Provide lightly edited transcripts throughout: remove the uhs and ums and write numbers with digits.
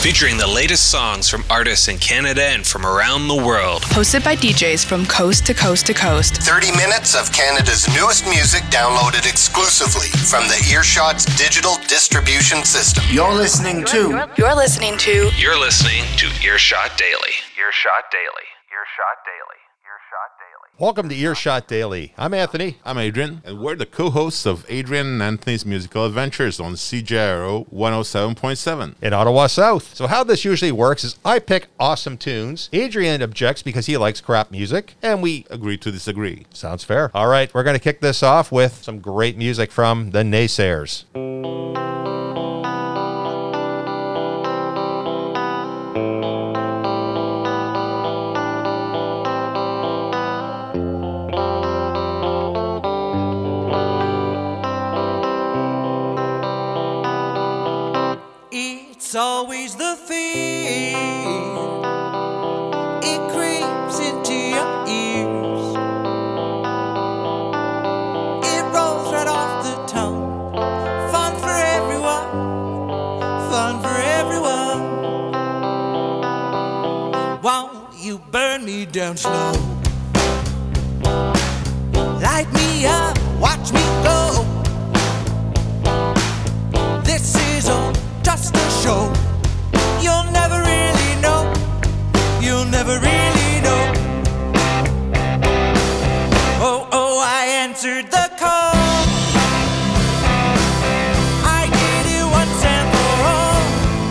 featuring the latest songs from artists in Canada and from around the world. Hosted by DJs from coast to coast to coast. 30 minutes of Canada's newest music downloaded exclusively from the Earshot's digital distribution system. You're listening to Earshot Daily. Earshot Daily. Earshot Daily. Earshot Daily. Welcome to Earshot Daily. I'm Anthony. I'm Adrian, and we're the co-hosts of Adrian and Anthony's Musical Adventures on CJRO 107.7 in Ottawa South. So how this usually works is I pick awesome tunes. Adrian objects because he likes crap music, and we agree to disagree. Sounds fair. All right, we're going to kick this off with some great music from the Naysayers. It's always the fear, it creeps into your ears, it rolls right off the tongue. Fun for everyone, fun for everyone. Won't you burn me down slow? Light me up, watch me go. This is all just a show. You'll never really know. You'll never really know. Oh, oh, I answered the call. I did it once and for all.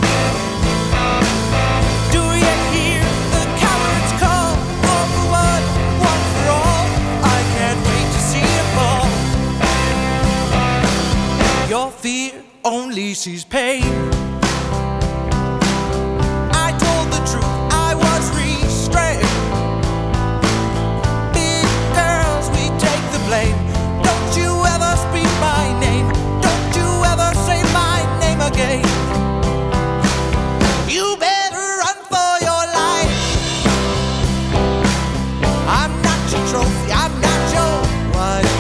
Do you hear the coward's call? All for one, one for all. I can't wait to see it fall. Your fear only sees pain. I told the truth, I was restrained. Big girls, we take the blame. Don't you ever speak my name. Don't you ever say my name again. You better run for your life. I'm not your trophy, I'm not your wife.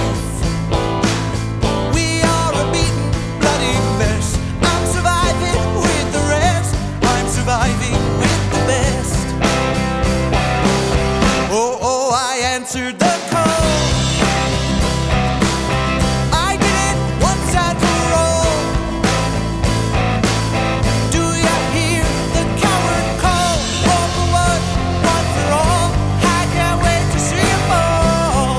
We are a beaten, bloody mess. I'm surviving with the rest. I'm surviving with the best. Oh, oh, I answered the call. I did it once and for all. Do you hear the coward call? All for one, one for all. I can't wait to see it fall.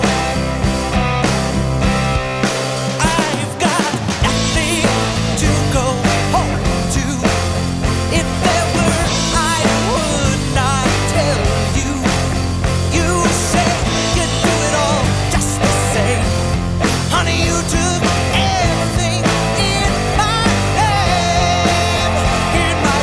I've got nothing to go home to. If there were, I would not tell you. You say you do it all just the same. Honey, you took everything in my name. In my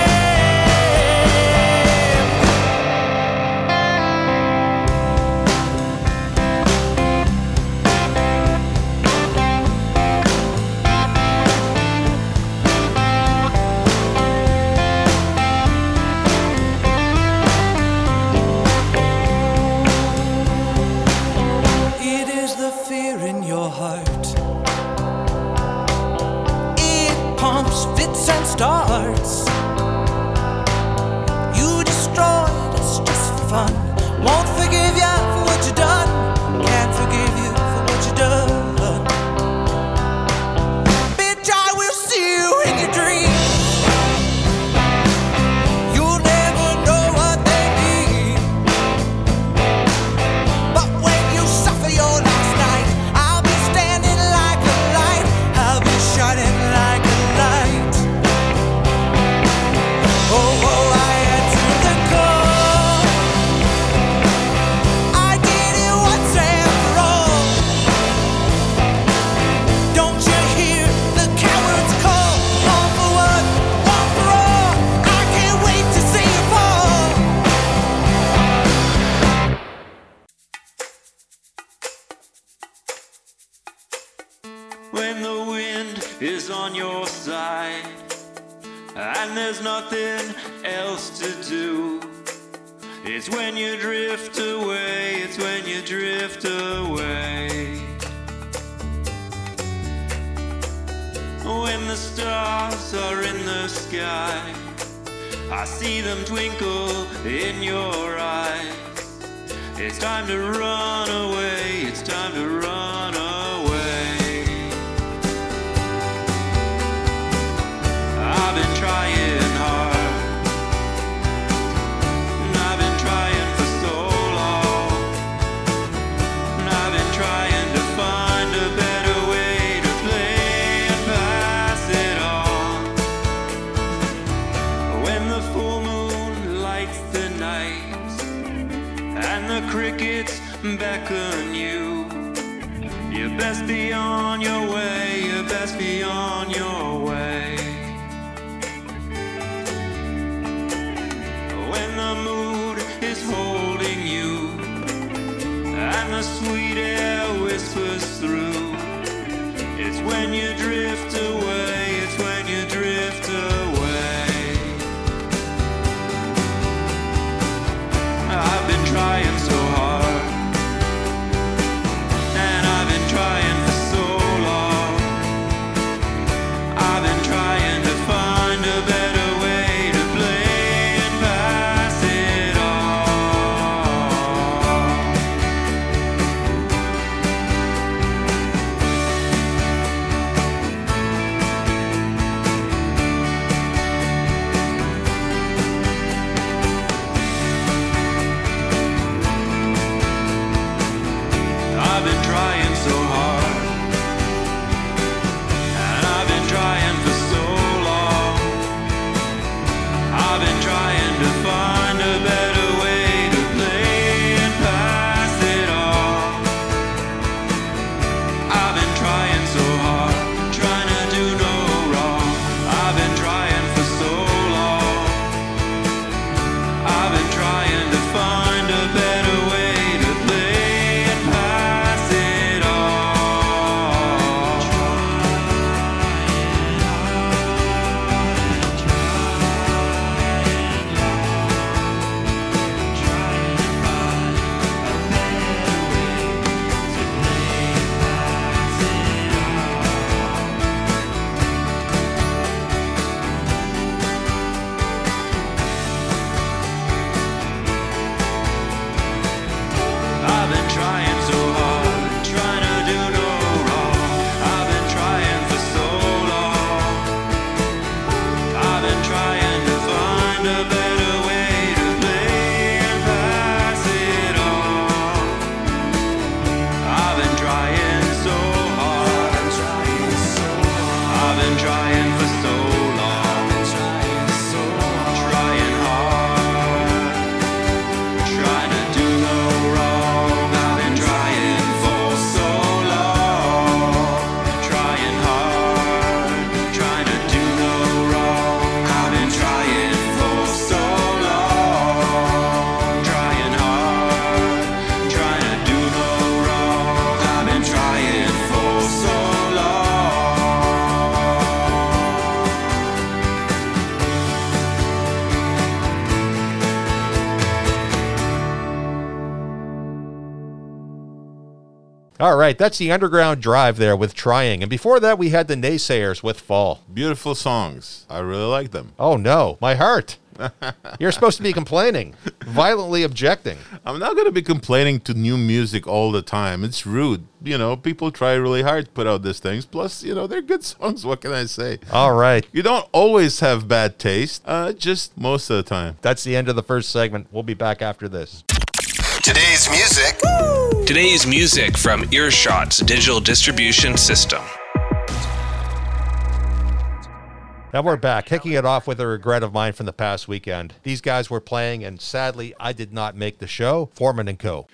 It is the fear in your heart. It pumps, fits and starts. You destroyed us just for fun. Won't forgive you for what you done. Can't forgive you for what you done. Bitch, I will see you in your dreams. You'll never know what they mean. But when you suffer your last night, I'll be standing like a light. I'll be shining like a light. Oh, oh, I answered the call. I did it once and for all. Don't you hear the coward's call? All for one for all. I can't wait to see it fall. When the wind is on your side and there's nothing else to do, it's when you drift away, it's when you drift away. When the stars are in the sky I see them twinkle in your eyes. It's time to run away, it's time to run away. I've been trying hard, and I've been trying for so long, and I've been trying to find a better way to play and pass it on. When the full moon lights the night and the crickets beckon you, you best be on your way, you best be on your way. When the mood is holding you and the sweet air whispers through, it's when you drift away, it's when you drift away. I've been trying so hard, and I've been trying for so long. I've been trying to find a better way to play and pass it I've been trying so hard, and I've been trying for so long. I've been trying to find a better way to play and pass it on. I've been trying so hard, trying to do no wrong. I've been trying for so long. I've been trying to find a better way to play and pass it I've been trying so hard, trying to do no wrong. I've been trying for so long. I've been trying to find a better way to play and pass it on. I've been trying so hard, I've been trying for so long, trying hard, trying to do no wrong. I've been trying for so long, trying hard, trying to do no wrong. I've been trying for so long, trying hard, trying to do no wrong. I've been trying for so long. All right, that's the Underground Drive there with Trying. And before that, we had the Naysayers with Fall. Beautiful songs. I really like them. Oh, no, my heart. You're supposed to be complaining, violently objecting. I'm not going to be complaining to new music all the time. It's rude. You know, people try really hard to put out these things. Plus, you know, they're good songs. What can I say? All right. You don't always have bad taste, just most of the time. That's the end of the first segment. We'll be back after this. Today's music. Today's music from Earshot's digital distribution system. Now we're back, kicking it off with a regret of mine from the past weekend. These guys were playing, and sadly, I did not make the show. Foreman & Co.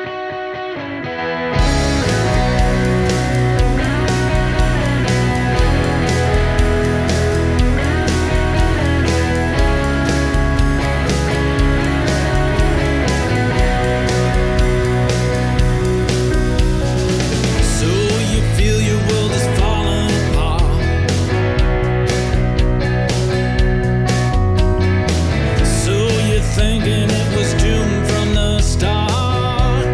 So you feel your world is falling apart. So you're thinking it was doomed from the start.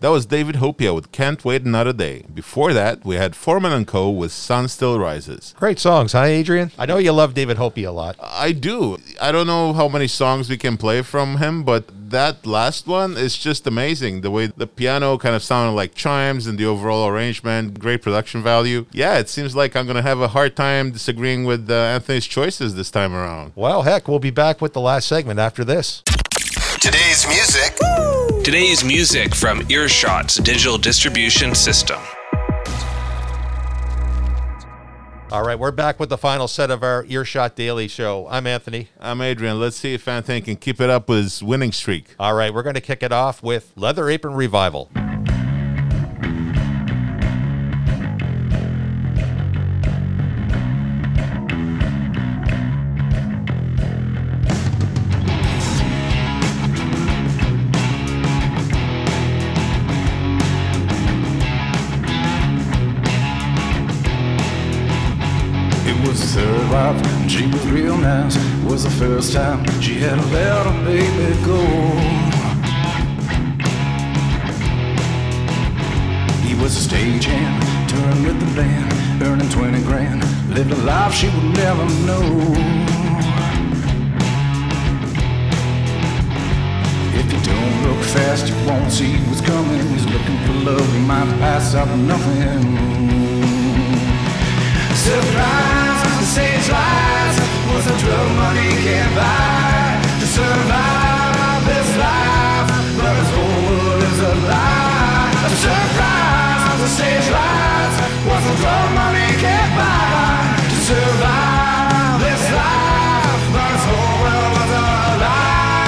That was David Hopia with Can't Wait Another Day. Before that, we had Foreman & Co. with Sun Still Rises. Great songs, huh, Adrian? I know you love David Hopey a lot. I do. I don't know how many songs we can play from him, but that last one is just amazing. The way the piano kind of sounded like chimes and the overall arrangement, great production value. Yeah, it seems like I'm going to have a hard time disagreeing with Anthony's choices this time around. Well, heck, we'll be back with the last segment after this. Today's music. Today's music from Earshot's digital distribution system. All right, we're back with the final set of our Earshot Daily Show. I'm Anthony. I'm Adrian. Let's see if Anthony can keep it up with his winning streak. All right, we're going to kick it off with Leather Apron Revival. Third wife, and she was real nice. Was the first time she had to let her baby go. He was a stagehand, touring with the band, earning 20 grand, lived a life she would never know. If you don't look fast, you won't see what's coming. He's looking for love, he might pass up nothing. Surprise! Sage lies was a drug money can't buy to survive this life, but his whole world is a lie. A surprise, the sage lies was a drug money can't buy to survive this life, but his whole world was a lie.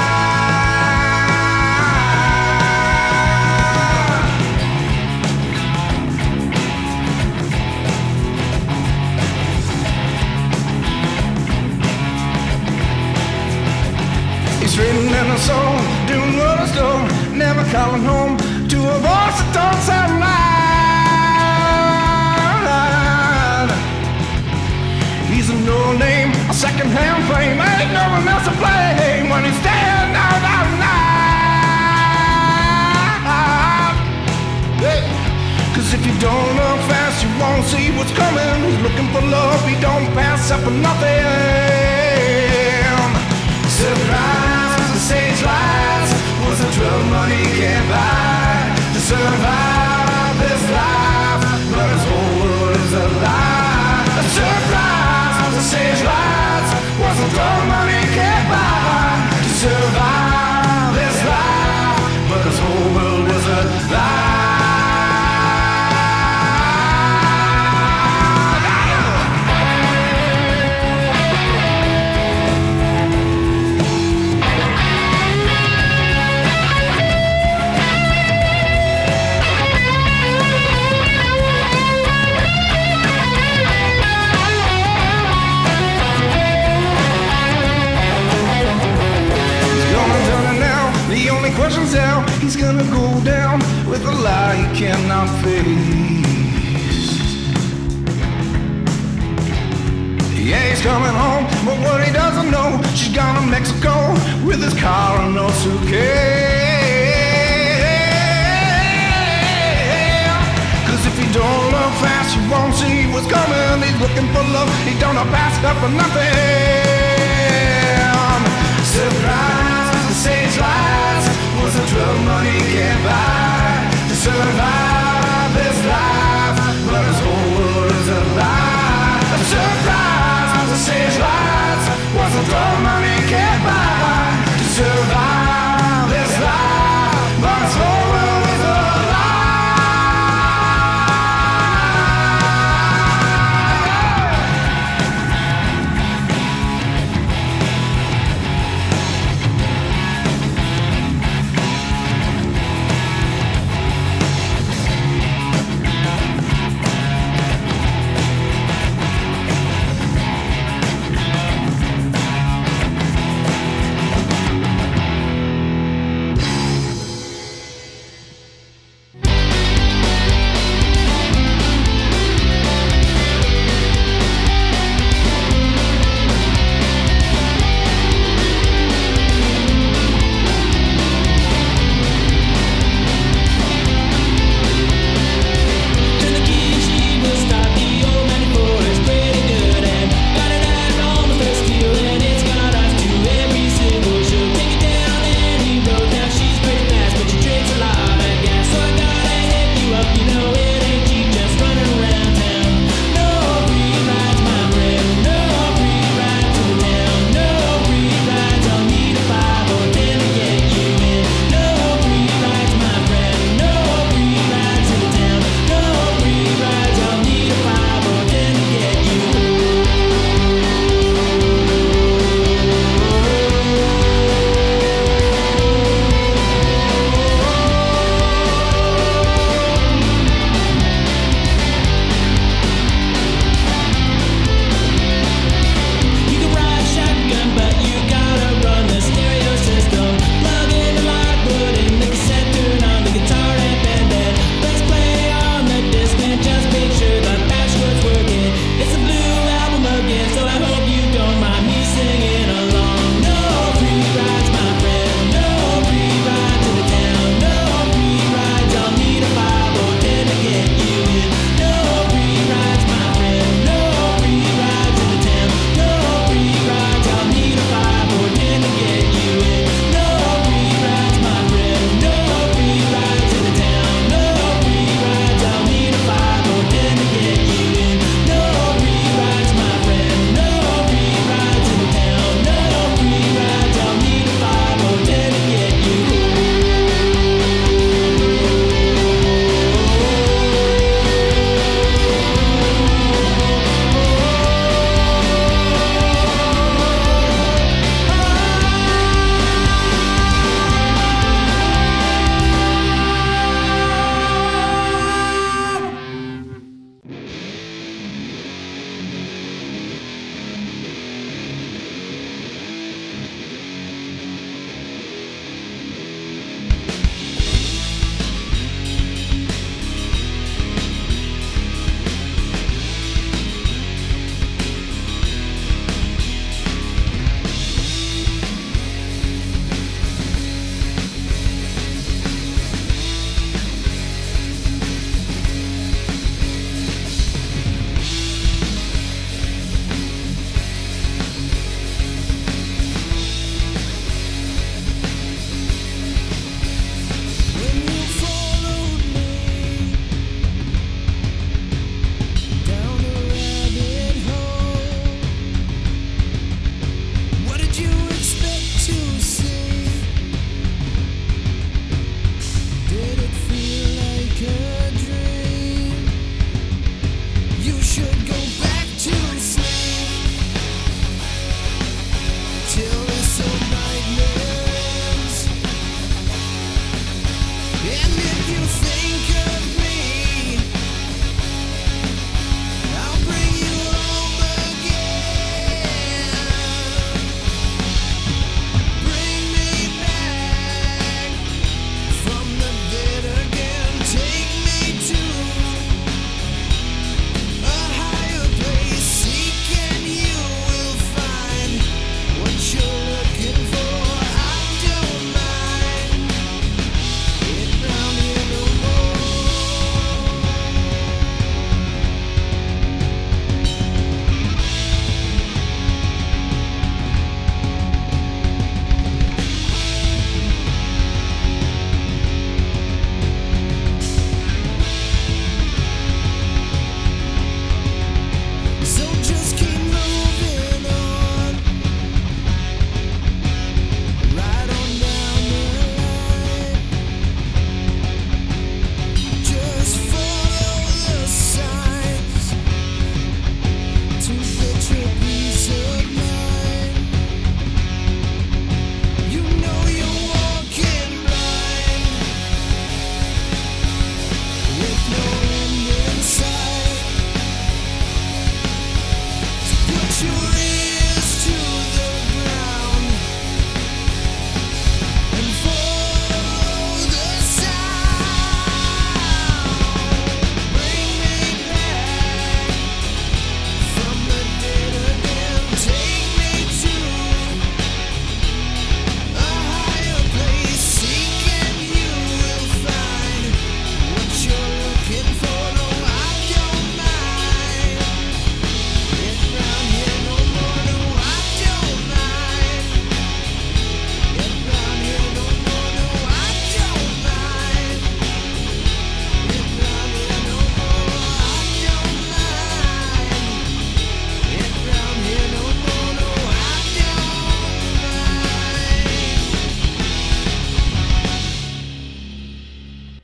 Written in a song, doing what I stole, never calling home to a voice that don't sound right. He's a no name, a second-hand flame, ain't no one else to blame when he's standing out night. Cause if you don't look fast, you won't see what's coming. He's looking for love, he don't pass up for nothing. Surprise! Sage lies was a drug money can't buy to survive this life, but his whole world is a lie. A surprise, the sage lies was a drug money can't buy to survive this life, but his whole world is a lie. Questions out, he's gonna go down with a lie he cannot face. Yeah, he's coming home, but what he doesn't know, she's gone to Mexico with his car and no suitcase. Cause if you don't look fast, you won't see what's coming. He's looking for love, he don't pass up for nothing. Surprise, the sage lies was a drug money can't buy to survive this life, but his whole world is a lie. A surprise, the sage lies was a drug money can't buy to survive this life, but his whole world is a lie.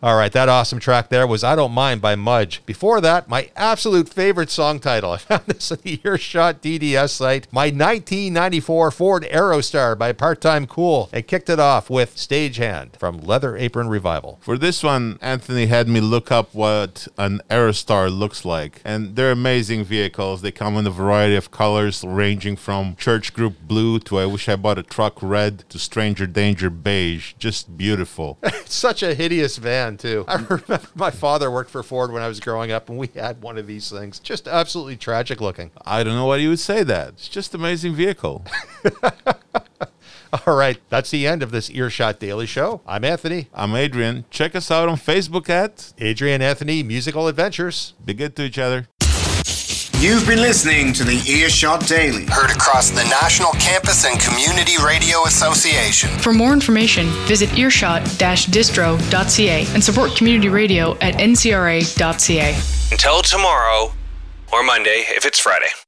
All right, that awesome track there was I Don't Mind by Mudge. Before that, my absolute favorite song title. I found this on the Earshot DDS site. My 1994 Ford Aerostar by Part-Time Cool. And kicked it off with Stagehand from Leather Apron Revival. For this one, Anthony had me look up what an Aerostar looks like. And they're amazing vehicles. They come in a variety of colors, ranging from church group blue to I wish I bought a truck red to stranger danger beige. Just beautiful. It's such a hideous van, too. I remember my father worked for Ford when I was growing up, and we had one of these things. Just absolutely tragic looking. I don't know why you would say that. It's just an amazing vehicle. All right, that's the end of this Earshot Daily Show. I'm Anthony. I'm Adrian. Check us out on Facebook at Adrian Anthony Musical Adventures. Be good to each other. You've been listening to the Earshot Daily. Heard across the National Campus and Community Radio Association. For more information, visit earshot-distro.ca and support community radio at ncra.ca. Until tomorrow, or Monday if it's Friday.